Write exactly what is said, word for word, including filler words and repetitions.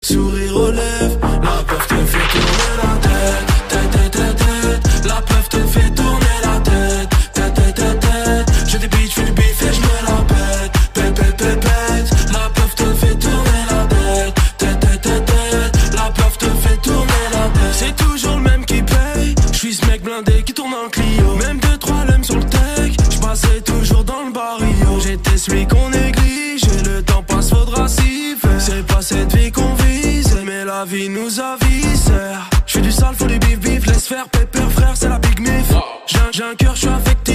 sourire aux lèvres. La peuf te fait tourner la tête, tête, tête, tête, tête. La peuf te fait tourner la tête, tête, tête, tête, tête. J'ai des bitches, fais du bif et je me la pète, pète, pète, pète, pète. La peuf te fait tourner la tête, tête, tête, tête, tête. La peuf te fait tourner la tête. C'est toujours le même qui paye. J'suis ce mec blindé qui tourne en Clio. Même deux trois lèmes sur le tech. J'passais toujours dans le barrio. J'étais celui qu'on néglige. Et le temps passe, faudra s'y faire. C'est pas cette vie qu'on vise, mais la vie nous avise. J'fais du sale, faut du bif bif. Laisse faire, pépère frère, c'est la big mif. J'ai un, j'ai un cœur, j'suis affecté.